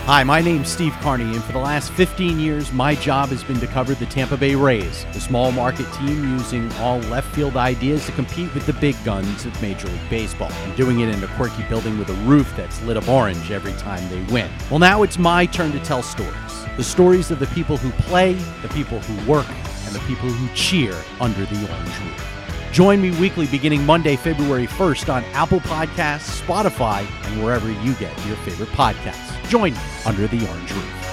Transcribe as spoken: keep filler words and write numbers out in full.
Hi, my name's Steve Carney, and for the last fifteen years, my job has been to cover the Tampa Bay Rays, the small market team using all left field ideas to compete with the big guns of Major League Baseball, and doing it in a quirky building with a roof that's lit up orange every time they win. Well, now it's my turn to tell stories. The stories of the people who play, the people who work, and the people who cheer under the orange roof. Join me weekly beginning Monday, February first on Apple Podcasts, Spotify, and wherever you get your favorite podcasts. Join me under the orange roof.